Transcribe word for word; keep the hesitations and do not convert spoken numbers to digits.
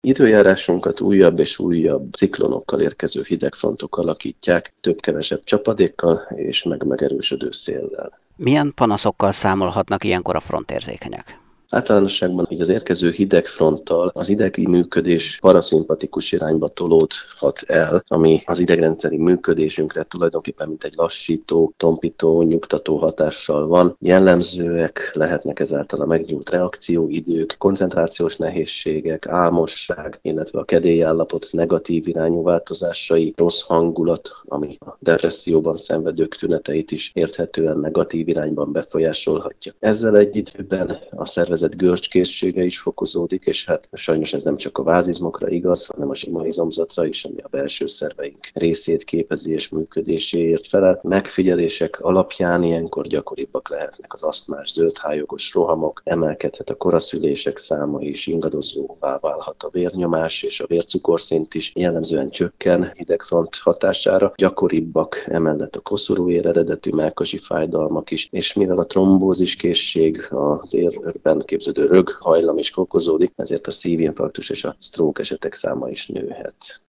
Időjárásunkat újabb és újabb ciklonokkal érkező hidegfrontok alakítják, több-kevesebb csapadékkal és meg megerősödő széllel. Milyen panaszokkal számolhatnak ilyenkor a frontérzékenyek? Általánosságban így az érkező hidegfronttal az idegi működés paraszimpatikus irányba tolódhat el, ami az idegrendszeri működésünkre tulajdonképpen mint egy lassító, tompító, nyugtató hatással van. Jellemzőek lehetnek ezáltal a megnyújt reakcióidők, koncentrációs nehézségek, álmosság, illetve a kedélyállapot negatív irányú változásai, rossz hangulat, ami a depresszióban szenvedők tüneteit is érthetően negatív irányban befolyásolhatja. Ezzel egy időben a szervezet görcskészsége is fokozódik, és hát sajnos ez nem csak a vázizmokra igaz, hanem a sima izomzatra is, ami a belső szerveink részét képezi és működéséért felel. Megfigyelések alapján ilyenkor gyakoribbak lehetnek az asztmás zöldhályogos rohamok, emelkedhet a koraszülések száma is, ingadozóvá válhat a vérnyomás, és a vércukorszint is jellemzően csökken hidegfront hatására. Gyakoribbak emellett a koszorúér eredetű mellkasi fájdalmak is, és mivel a trombózis készség az érben képződő röghajlam is fokozódik, ezért a szívinfarktus és a stroke esetek száma is nőhet.